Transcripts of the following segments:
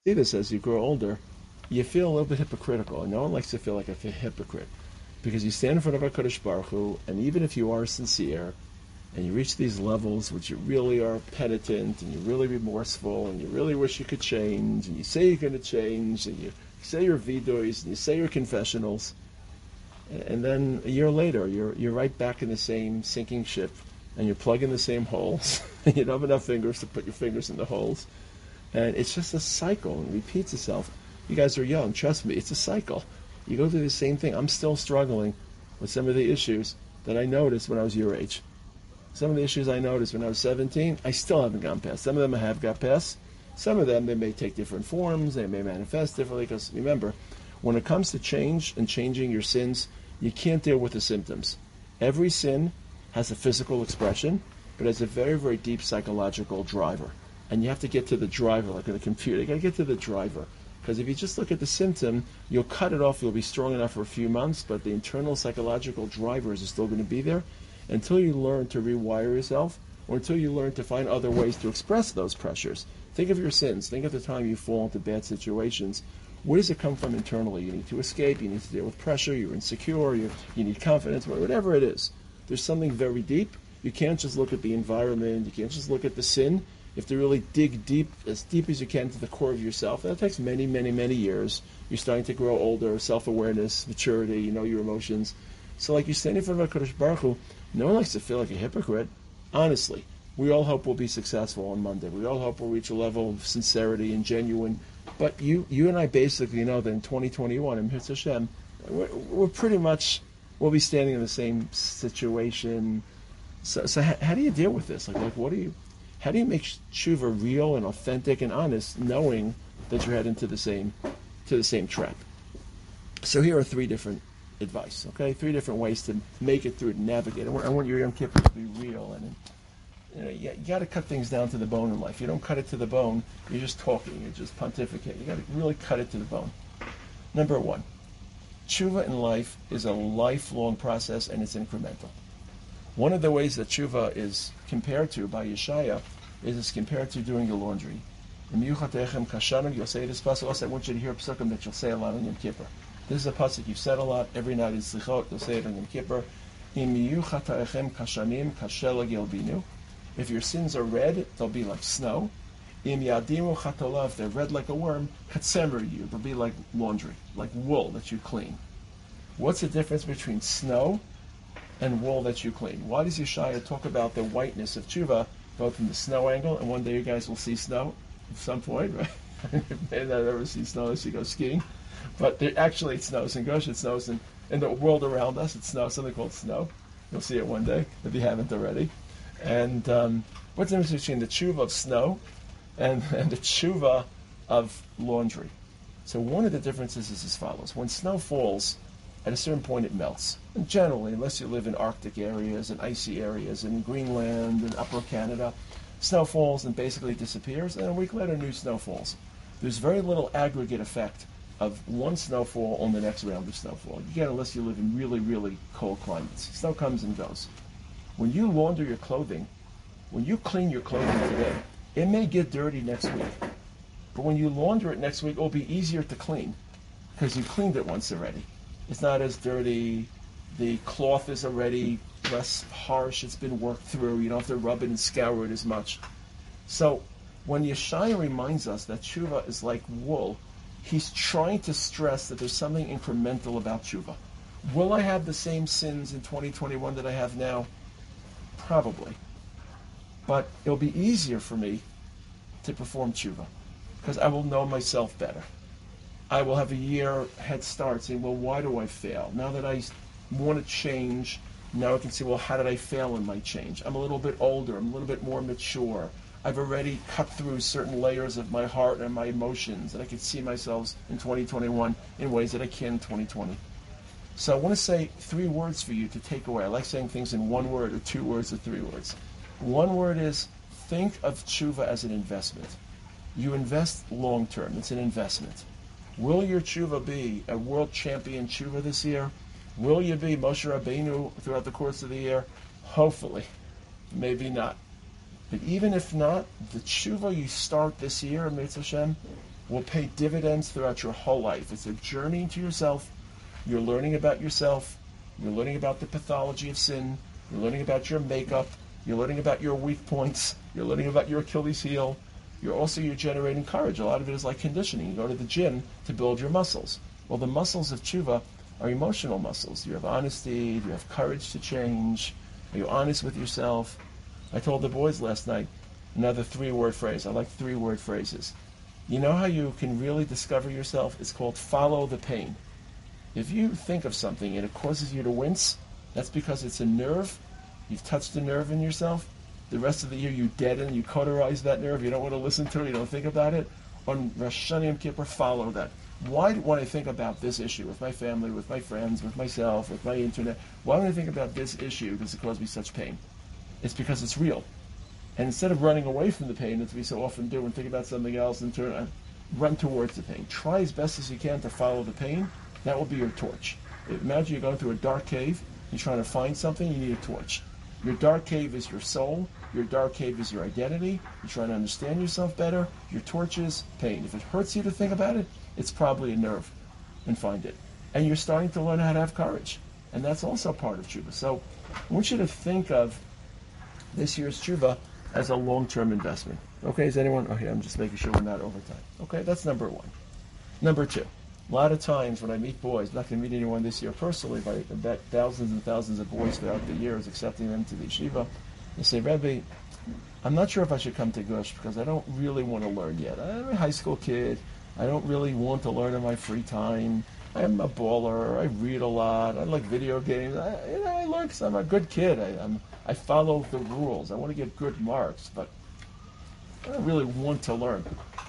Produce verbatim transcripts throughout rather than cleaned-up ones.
See this as you grow older, you feel a little bit hypocritical, and no one likes to feel like a hypocrite because you stand in front of HaKadosh Baruch Hu, and even if you are sincere and you reach these levels which you really are penitent and you're really remorseful and you really wish you could change and you say you're going to change and you say your vidois and you say your confessionals, and then a year later you're you're right back in the same sinking ship and you're plugging the same holes and you don't have enough fingers to put your fingers in the holes, and it's just a cycle and it repeats itself. You guys are young, trust me, it's a cycle. You go through the same thing. I'm still struggling with some of the issues that I noticed when I was your age. Some of the issues I noticed when I was seventeen, I still haven't gone past. Some of them I have got past. Some of them, they may take different forms, they may manifest differently, because remember, when it comes to change and changing your sins, you can't deal with the symptoms. Every sin has a physical expression, but has a very, very deep psychological driver. And you have to get to the driver, like in a computer. You got to get to the driver. Because if you just look at the symptom, you'll cut it off, you'll be strong enough for a few months, but the internal psychological drivers are still going to be there until you learn to rewire yourself, or until you learn to find other ways to express those pressures. Think of your sins. Think of the time you fall into bad situations. Where does it come from internally? You need to escape, you need to deal with pressure, you're insecure, you, you need confidence, whatever it is. There's something very deep. You can't just look at the environment, you can't just look at the sin. You have to really dig deep, as deep as you can, to the core of yourself. That takes many, many, many years. You're starting to grow older, self-awareness, maturity, you know your emotions. So like you're standing in front of HaKadosh Baruch Hu, no one likes to feel like a hypocrite. Honestly, we all hope we'll be successful on Monday. We all hope we'll reach a level of sincerity and genuine. But you you and I basically know that in twenty twenty-one, in Mitzvah Hashem, we're, we're pretty much, we'll be standing in the same situation. So, so how, how do you deal with this? Like, like what do you... How do you make tshuva real and authentic and honest, knowing that you're heading to the same to the same trap? So here are three different advice, okay? Three different ways to make it through, to navigate. I want, I want your Yom Kippur to be real, and you know, you, you got to cut things down to the bone in life. You don't cut it to the bone, you're just talking, you're just pontificating. You got to really cut it to the bone. Number one, tshuva in life is a lifelong process, and it's incremental. One of the ways that tshuva is compared to by Yeshaya is it's compared to doing your laundry. You'll say this pasuk. I want you to hear a psukim that you'll say a lot on Yom Kippur. This is a pasuk you've said a lot every night in Slichot. You'll say it on Yom Kippur. If your sins are red, they'll be like snow. If they're red like a worm, they'll be like laundry, like wool that you clean. What's the difference between snow and wool that you clean? Why does Yeshaya talk about the whiteness of tshuva, both from the snow angle, and one day you guys will see snow at some point, right? May not ever see snow unless you go skiing. But there, actually it snows in Gosh, it snows in, in the world around us, it snows, something called snow. You'll see it one day, if you haven't already. And um, what's the difference between the tshuva of snow and, and the tshuva of laundry? So one of the differences is as follows. When snow falls, at a certain point it melts. And generally, unless you live in Arctic areas and icy areas in Greenland and Upper Canada, snow falls and basically disappears, and a week later new snow falls. There's very little aggregate effect of one snowfall on the next round of snowfall. You get unless you live in really, really cold climates. Snow comes and goes. When you launder your clothing, when you clean your clothing today, it may get dirty next week. But when you launder it next week, it'll be easier to clean because you cleaned it once already. It's not as dirty. The cloth is already less harsh. It's been worked through. You don't have to rub it and scour it as much. So when Yeshaya reminds us that tshuva is like wool, he's trying to stress that there's something incremental about tshuva. Will I have the same sins in twenty twenty-one that I have now? Probably. But it'll be easier for me to perform tshuva because I will know myself better. I will have a year head start saying, well, why do I fail? Now that I want to change, now I can see, well, how did I fail in my change? I'm a little bit older. I'm a little bit more mature. I've already cut through certain layers of my heart and my emotions, and I can see myself in twenty twenty-one in ways that I can in twenty twenty. So I want to say three words for you to take away. I like saying things in one word or two words or three words. One word is think of tshuva as an investment. You invest long term. It's an investment. Will your tshuva be a world champion tshuva this year? Will you be Moshe Rabbeinu throughout the course of the year? Hopefully. Maybe not. But even if not, the tshuva you start this year, Mitzvah Hashem, will pay dividends throughout your whole life. It's a journey into yourself. You're learning about yourself. You're learning about the pathology of sin. You're learning about your makeup. You're learning about your weak points. You're learning about your Achilles heel. You're also you're generating courage. A lot of it is like conditioning. You go to the gym to build your muscles. Well, the muscles of tshuva are emotional muscles. You have honesty. You have courage to change. Are you honest with yourself? I told the boys last night another three-word phrase. I like three-word phrases. You know how you can really discover yourself? It's called follow the pain. If you think of something and it causes you to wince, that's because it's a nerve. You've touched a nerve in yourself. The rest of the year you deaden, you cauterize that nerve. You don't want to listen to it. You don't think about it. On Rosh Hashanah Yom Kippur, follow that. Why, when I think about this issue with my family, with my friends, with myself, with my internet, why when I think about this issue does it cause me such pain? It's because it's real. And instead of running away from the pain, as we so often do, and think about something else and turn, uh, run towards the pain. Try as best as you can to follow the pain. That will be your torch. Imagine you're going through a dark cave. You're trying to find something. You need a torch. Your dark cave is your soul. Your dark cave is your identity. You're trying to understand yourself better. Your torch is pain. If it hurts you to think about it, it's probably a nerve. And find it. And you're starting to learn how to have courage. And that's also part of tshuva. So I want you to think of this year's tshuva as a long-term investment. Okay, is anyone? Okay, I'm just making sure we're not over time. Okay, that's number one. Number two. A lot of times when I meet boys, I'm not going to meet anyone this year personally, but I bet thousands and thousands of boys throughout the years accepting them to the yeshiva. They say, Rebbe, I'm not sure if I should come to Gush because I don't really want to learn yet. I'm a high school kid. I don't really want to learn in my free time. I'm a baller. I read a lot. I like video games. I, you know, I learn because I'm a good kid. I, I'm, I follow the rules. I want to get good marks, but I don't really want to learn.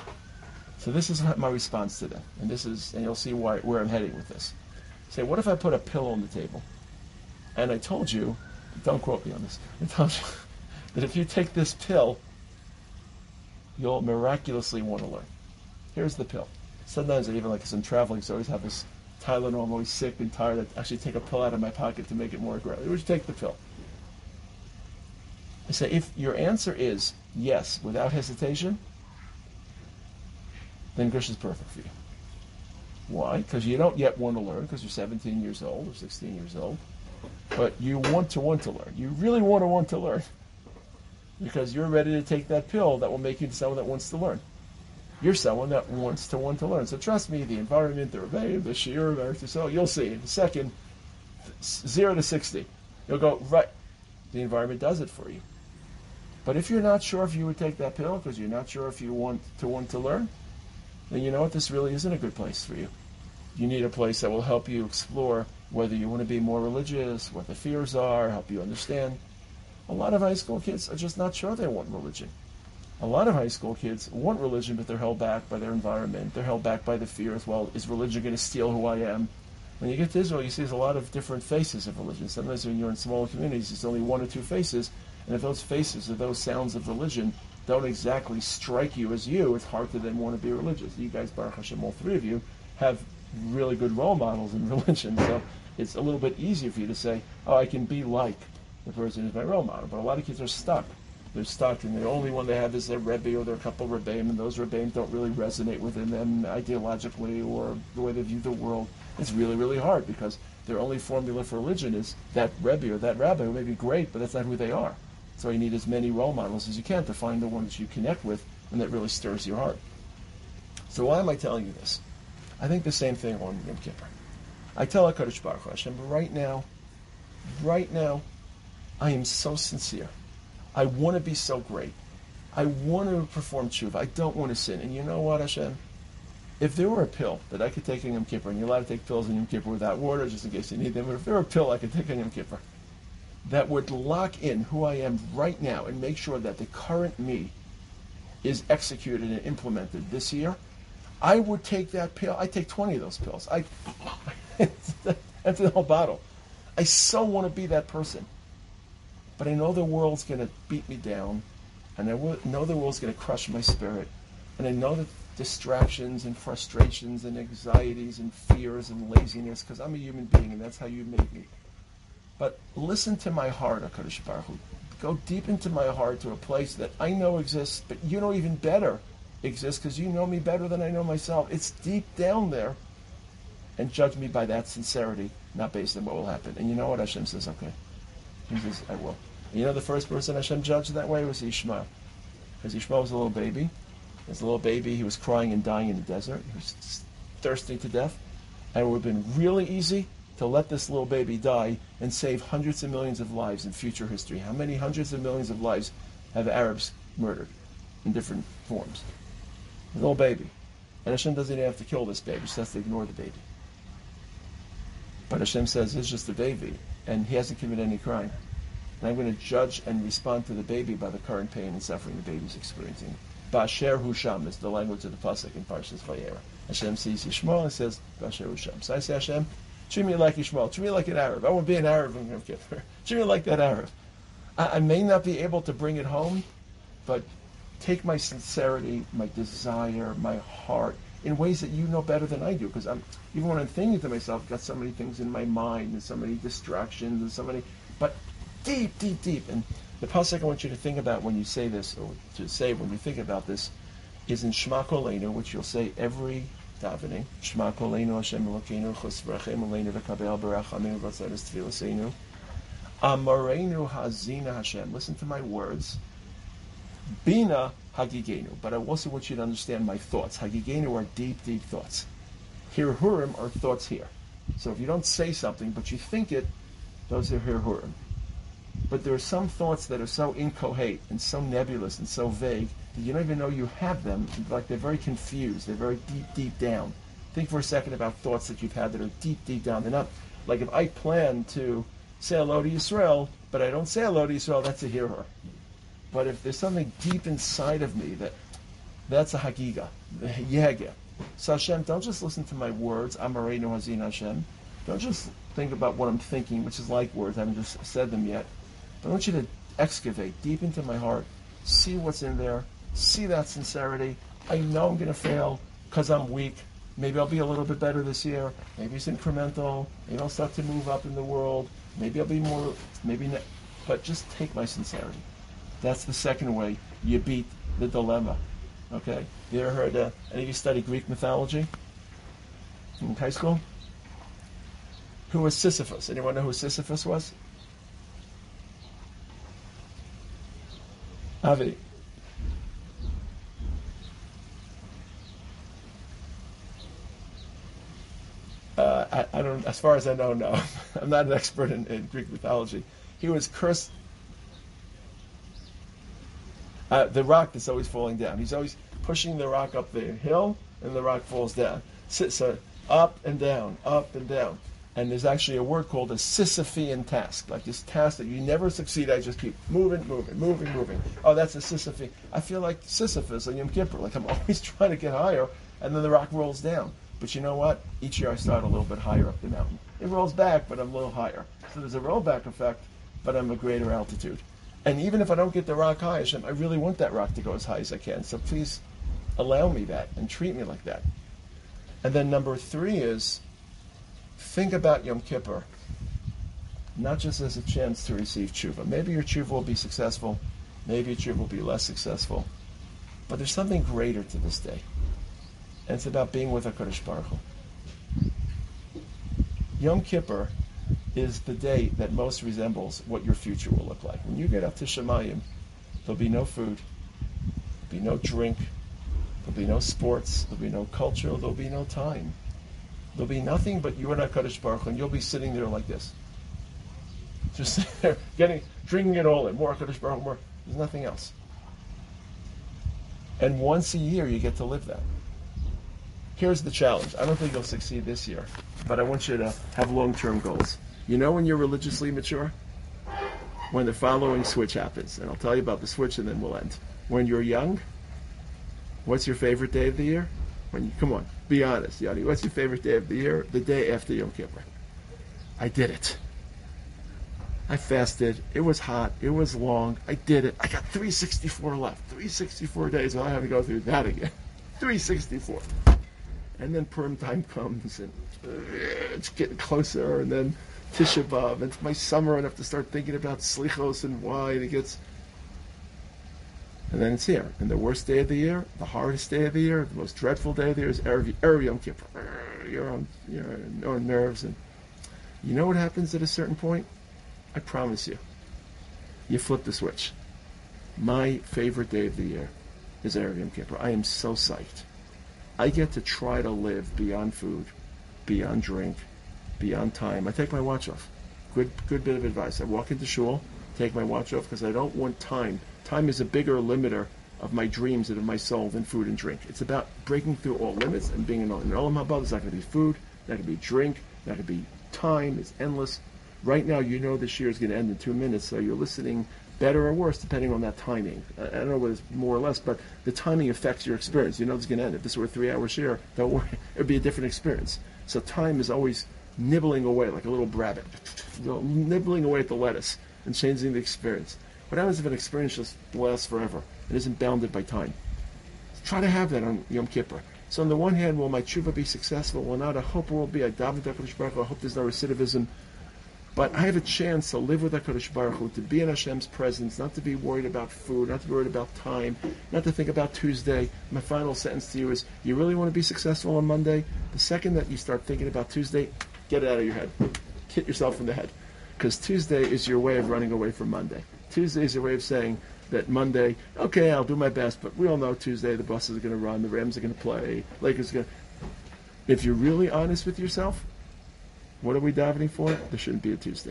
So this is my response to them, and this is, and you'll see why, where I'm heading with this. Say, what if I put a pillow on the table, and I told you, don't quote me on this, I told you that if you take this pill, you'll miraculously want to learn. Here's the pill. Sometimes I even, like, as I'm traveling, so I always have this Tylenol. I'm always sick and tired. I actually take a pill out of my pocket to make it more aggressive. Would you take the pill? I say, if your answer is yes, without hesitation, then Gush is perfect for you. Why? Because you don't yet want to learn, because you're seventeen years old or sixteen years old, but you want to want to learn. You really want to want to learn, because you're ready to take that pill that will make you into someone that wants to learn. You're someone that wants to want to learn. So trust me, the environment, the rebbe, the shiur, the earth, so you'll see. In a second, zero to sixty, you'll go, right, the environment does it for you. But if you're not sure if you would take that pill, because you're not sure if you want to want to learn, then you know what, this really isn't a good place for you. You need a place that will help you explore whether you want to be more religious, what the fears are, help you understand. A lot of high school kids are just not sure they want religion. A lot of high school kids want religion, but they're held back by their environment. They're held back by the fears, well, is religion going to steal who I am? When you get to Israel, you see there's a lot of different faces of religion. Sometimes when you're in smaller communities, there's only one or two faces, and if those faces or those sounds of religion don't exactly strike you as you, it's hard to then want to be religious. You guys, Baruch Hashem, all three of you, have really good role models in religion, so it's a little bit easier for you to say, oh, I can be like the person who's my role model. But a lot of kids are stuck. They're stuck, and the only one they have is their Rebbe or their couple of Rebbeim, and those Rebbeim don't really resonate within them ideologically or the way they view the world. It's really, really hard, because their only formula for religion is that Rebbe or that Rabbi, who may be great, but that's not who they are. So you need as many role models as you can to find the one that you connect with and that really stirs your heart. So why am I telling you this? I think the same thing on Yom Kippur. I tell HaKadosh Baruch Hu, Hashem, but right now, right now, I am so sincere. I want to be so great. I want to perform tshuva. I don't want to sin. And you know what, Hashem? If there were a pill that I could take in Yom Kippur, and you're allowed to take pills in Yom Kippur without water, just in case you need them, but if there were a pill I could take in Yom Kippur that would lock in who I am right now and make sure that the current me is executed and implemented this year, I would take that pill. I'd take twenty of those pills. I, that's the whole bottle. I so want to be that person. But I know the world's going to beat me down, and I know the world's going to crush my spirit, and I know that distractions and frustrations and anxieties and fears and laziness, because I'm a human being, and that's how you made me. But listen to my heart, HaKadosh Baruch Hu. Go deep into my heart to a place that I know exists, but you know even better exists because you know me better than I know myself. It's deep down there. And judge me by that sincerity, not based on what will happen. And you know what? Hashem says, okay. He says, I will. And you know the first person Hashem judged that way was Ishmael. Because Ishmael was a little baby. As a little baby, he was crying and dying in the desert. He was thirsting to death. And it would have been really easy to let this little baby die and save hundreds of millions of lives in future history. How many hundreds of millions of lives have Arabs murdered in different forms? A little baby. And Hashem doesn't even have to kill this baby. He just has to ignore the baby. But Hashem says it's just a baby, and he hasn't committed any crime. And I'm going to judge and respond to the baby by the current pain and suffering the baby's experiencing. Ba'asher Husham is the language of the pasuk in Parshas Vayera. Hashem sees Yishmael and says, Ba'asher Husham. So I say, Hashem, treat me like Yishmael. Treat me like an Arab. I want to be an Arab in Yom Kippur. Treat me like that Arab. I, I may not be able to bring it home, but take my sincerity, my desire, my heart, in ways that you know better than I do, because I'm even when I'm thinking to myself, I've got so many things in my mind and so many distractions and so many, but deep, deep, deep. And the pasuk I want you to think about when you say this, or to say when you think about this, is in Shema Koleinu, which you'll say every davening. Shema Koleinu Hashem Elokeinu Chos V'Rachem Aleinu V'Kabel B'Rachamim V'Tzadas Tfilaseinu Amarenu Hazina Hashem. Listen to my words. Bina Hagigenu, but I also want you to understand my thoughts. Hagigenu are deep, deep thoughts. Hirhurim are thoughts here. So if you don't say something, but you think it, those are Hirhurim. But there are some thoughts that are so incoherent and so nebulous and so vague that you don't even know you have them. Like they're very confused. They're very deep, deep down. Think for a second about thoughts that you've had that are deep, deep down. They're not, like if I plan to say hello to Yisrael, but I don't say hello to Yisrael, that's a Hirhur. But if there's something deep inside of me, that that's a hagiga, the yega. So Hashem, don't just listen to my words, Amarenu Hazin Hashem. Don't just think about what I'm thinking, which is like words, I haven't just said them yet. But I want you to excavate deep into my heart, see what's in there, see that sincerity. I know I'm going to fail because I'm weak. Maybe I'll be a little bit better this year. Maybe it's incremental. Maybe I'll start to move up in the world. Maybe I'll be more, maybe not. But just take my sincerity. That's the second way you beat the dilemma. Okay? You ever heard, uh, any of you study Greek mythology in high school? Who was Sisyphus? Anyone know who Sisyphus was? Avi. Uh, I, I don't. As far as I know, no. I'm not an expert in, in Greek mythology. He was cursed. Uh, the rock that's always falling down. He's always pushing the rock up the hill, and the rock falls down. So, so up and down, up and down. And there's actually a word called a Sisyphean task, like this task that you never succeed. I just keep moving, moving, moving, moving. Oh, that's a Sisyphean. I feel like Sisyphus on Yom Kippur, like I'm always trying to get higher, and then the rock rolls down. But you know what? Each year I start a little bit higher up the mountain. It rolls back, but I'm a little higher. So there's a rollback effect, but I'm a greater altitude. And even if I don't get the rock high, Hashem, I really want that rock to go as high as I can. So please allow me that and treat me like that. And then number three is, think about Yom Kippur, not just as a chance to receive tshuva. Maybe your tshuva will be successful. Maybe your tshuva will be less successful. But there's something greater to this day. And it's about being with HaKadosh Baruch Hu. Yom Kippur is the day that most resembles what your future will look like. When you get up to Shemayim, there'll be no food, there'll be no drink, there'll be no sports, there'll be no culture, there'll be no time. There'll be nothing but you and HaKadosh Baruch Hu, and you'll be sitting there like this. Just sitting there, getting, drinking it all in. More HaKadosh Baruch Hu, more. There's nothing else. And once a year, you get to live that. Here's the challenge. I don't think you'll succeed this year, but I want you to have long-term goals. You know when you're religiously mature? When the following switch happens. And I'll tell you about the switch and then we'll end. When you're young, what's your favorite day of the year? When you, come on, be honest, Yanni. What's your favorite day of the year? The day after Yom Kippur. I did it. I fasted. It was hot. It was long. I did it. I got three sixty-four left. three sixty-four days. Well, I have to go through that again. three sixty-four. And then Purim time comes, and uh, it's getting closer, and then Tisha B'Av, and it's my summer, and I have to start thinking about slichos and why, and it gets... And then it's here. And the worst day of the year, the hardest day of the year, the most dreadful day of the year is Erev Erev Yom Kippur. You're on, you're on nerves. And you know what happens at a certain point? I promise you. You flip the switch. My favorite day of the year is Erev Yom Kippur. I am so psyched. I get to try to live beyond food, beyond drink, beyond time. I take my watch off. Good, good bit of advice. I walk into shul, take my watch off because I don't want time. Time is a bigger limiter of my dreams and of my soul than food and drink. It's about breaking through all limits and being in all. In Olam Haba, it's not going to be food, not going to be drink, not going to be time. It's endless. Right now, you know this year is going to end in two minutes, so you're listening better or worse depending on that timing. I, I don't know whether it's more or less, but the timing affects your experience. You know it's going to end. If this were a three-hour share, don't worry, it would be a different experience. So time is always nibbling away like a little rabbit, nibbling away at the lettuce and changing the experience. What happens if an experience just lasts forever and isn't bounded by time? Try to have that on Yom Kippur. So on the one hand, will my tshuva be successful? Will not? I hope it will be. I daven to HaKadosh Baruch Hu. I hope there's no recidivism. But I have a chance to live with HaKadosh Baruch Hu, to be in Hashem's presence, not to be worried about food, not to be worried about time, not to think about Tuesday. My final sentence to you is, you really want to be successful on Monday? The second that you start thinking about Tuesday, get it out of your head. Hit yourself in the head. Because Tuesday is your way of running away from Monday. Tuesday is your way of saying that Monday, okay, I'll do my best, but we all know Tuesday the buses are going to run, the Rams are going to play, Lakers are going to... If you're really honest with yourself, what are we davening for? There shouldn't be a Tuesday.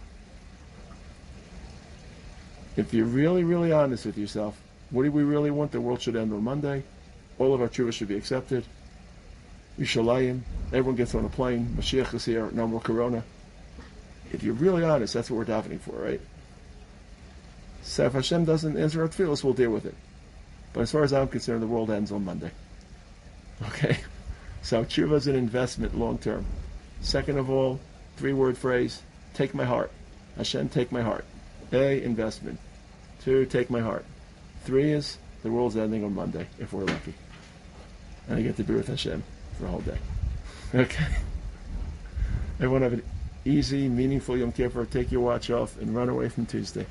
If you're really, really honest with yourself, what do we really want? The world should end on Monday. All of our tshuva should be accepted. Yishalayim. Everyone gets on a plane. Mashiach is here. No more Corona. If you're really honest, that's what we're davening for, right? So if Hashem doesn't answer our tefillos, we'll deal with it. But as far as I'm concerned, the world ends on Monday. Okay? So tshuva is an investment long term. Second of all, three-word phrase, take my heart. Hashem, take my heart. A, investment. Two, take my heart. Three is, the world's ending on Monday, if we're lucky. And I get to be with Hashem for a whole day. Okay? Everyone have an easy, meaningful Yom Kippur. Take your watch off and run away from Tuesday.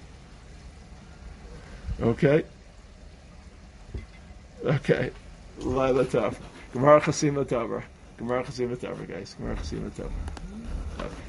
Okay? Okay. Laila Tov. Gemara Chasim Latavra. Gemara Chasim Latavra, guys. Gemara Chasim Latavra.